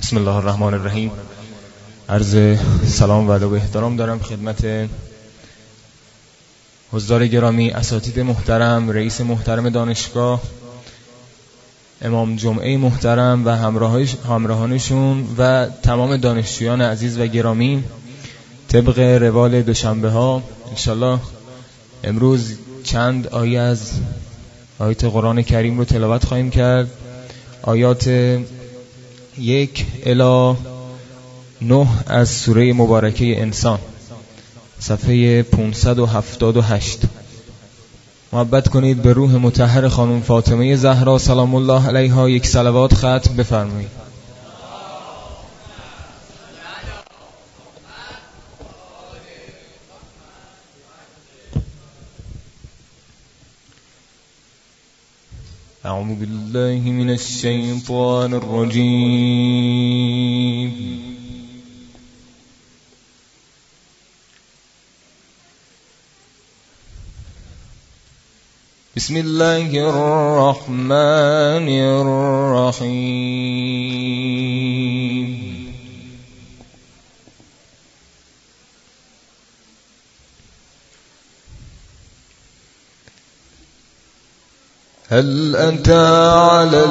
بسم الله الرحمن الرحیم. عرض سلام و ادب و احترام دارم خدمت حضار گرامی، اساتید محترم، رئیس محترم دانشگاه، امام جمعه محترم و همراهانشون و تمام دانشجویان عزیز و گرامی. طبق روال دوشنبه ها انشالله امروز چند آیه از آیات قرآن کریم رو تلاوت خواهیم کرد. آیات 1 الی 9 از سوره مبارکه انسان، صفحه 578. محبت کنید به روح مطهر خانم فاطمه زهرا سلام الله علیها یک صلوات ختم بفرمایید. اعوذ بالله من الشیطان الرجیم. بسم الله الرحمن الرحیم. هل أتى على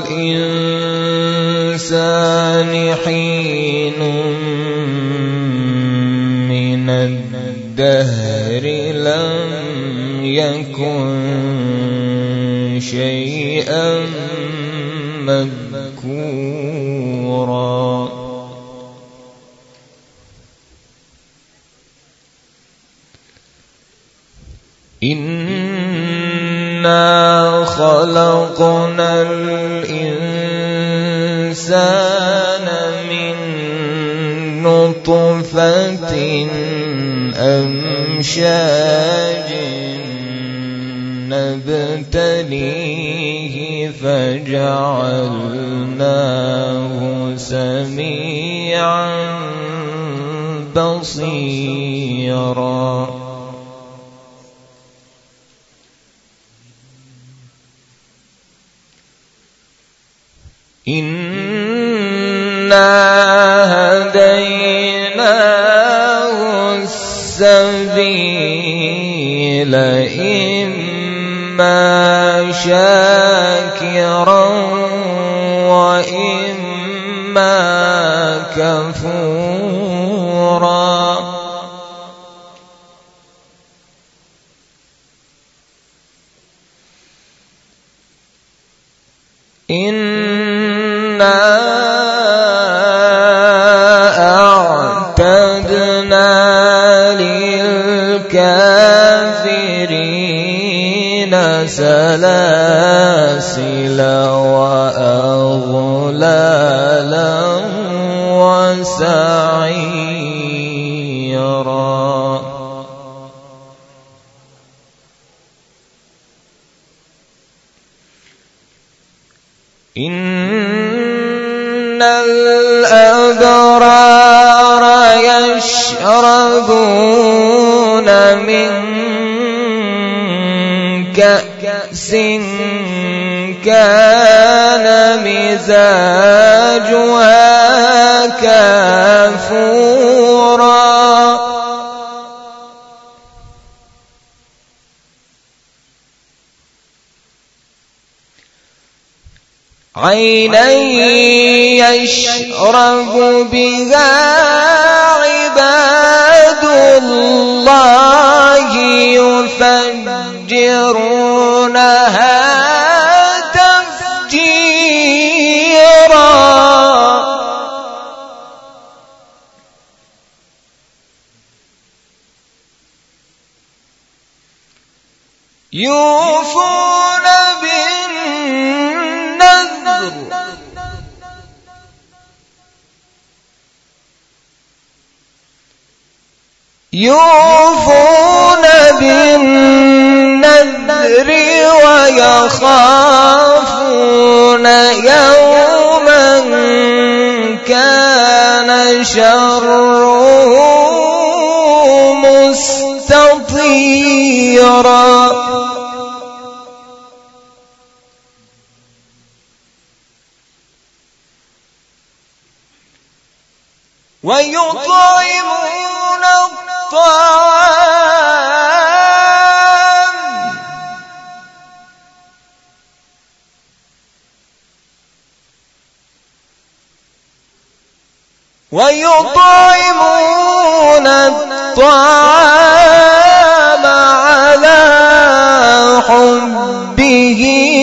الإنسان حين من الدهر لم يكن شيئا مذكورا. إنا خلقنا الإنسان من نطفة أمشاج نبتليه فجعلناه سميعا بصيرا. إنا هديناه السبيل إما شاكرا وإما كفورا. إنا أعتدنا للكافرين سلاسل وأغلالا وسعيرا. إن الأبرار يشربون من كأس كان مزاجها كافورا. عينا يشرب بها عباد الله يفجرونها تفجيرا. يوفون بالنذر ويخافون يوما كان شره مستطيرا. ويطعمون الطعام على حبه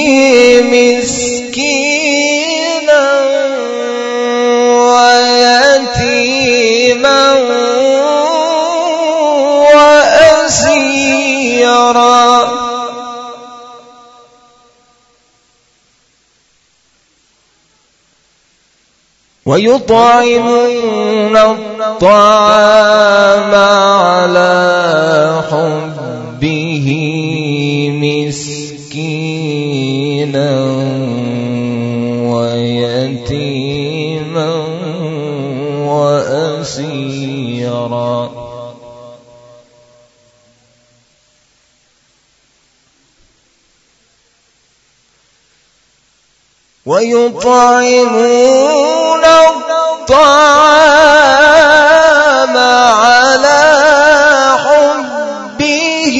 مسكينا ويتيما وأسيرا ويطعمون الطعام على حبه مسكينا ويتيما وأسيرا ويطعمون الطعام على حبه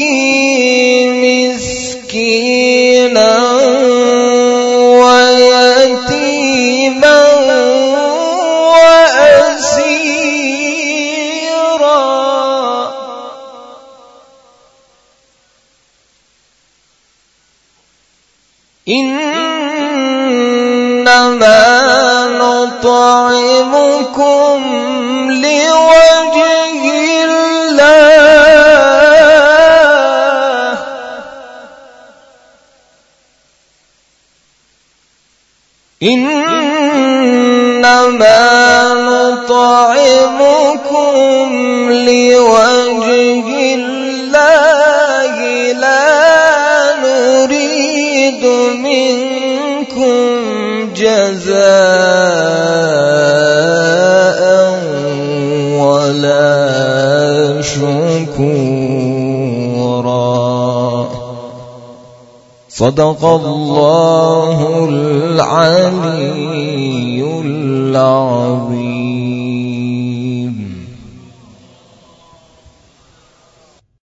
مسكينا ويتيما وأسيرا إنما نطعمكم لوجه الله إنما نطعمكم لوجه الله لا نريد منكم جزاء ولا شكورا. صدق الله العلي العظيم.